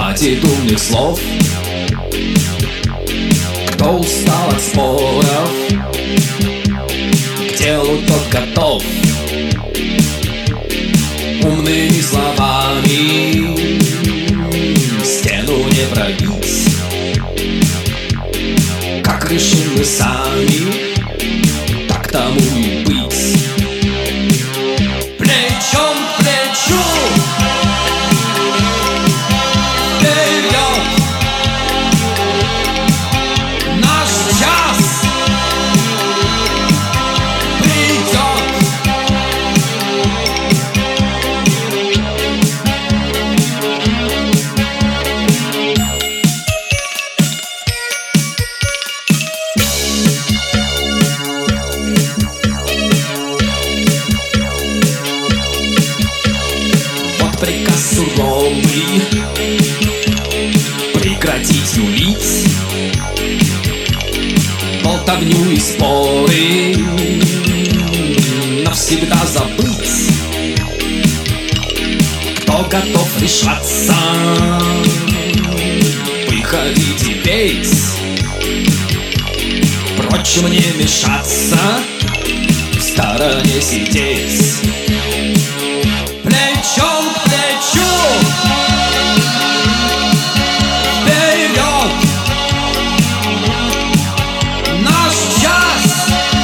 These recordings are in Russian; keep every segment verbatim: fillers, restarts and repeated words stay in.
хватит умных слов. Кто устал от споров, к делу тот готов. Умными словами стену не пробить. Как решим мы сами, так тому и быть. Плечом к плечу вперед, наш час придет. Приказ суровый прекратить юлить, болтовню и споры навсегда забыть. Кто готов решаться, выходить и петь, прочим не мешаться, в стороне сидеть. Плечом к плечу вперед, наш час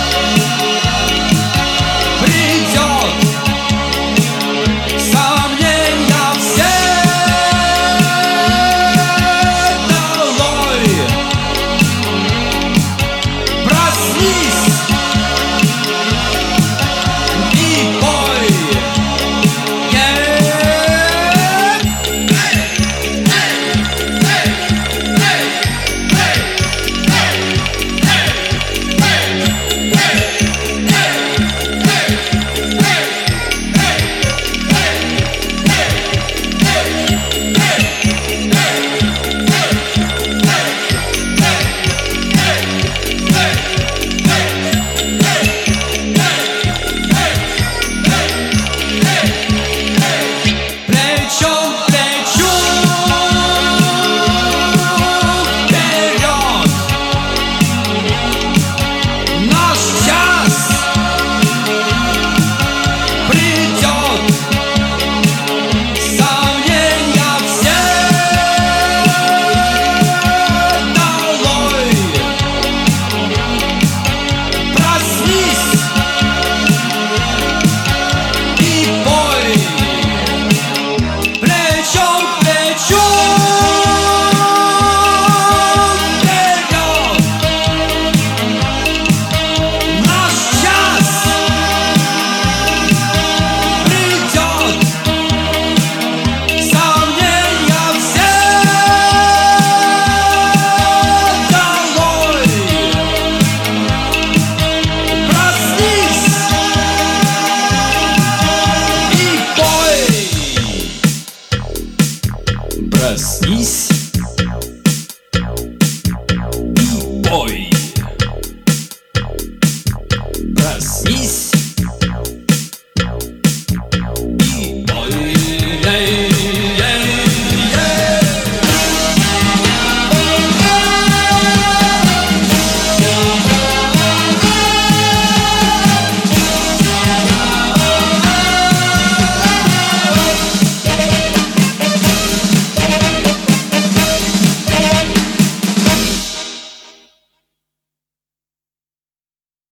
придет. Сомнения все долой, проснись и пой. Проснись.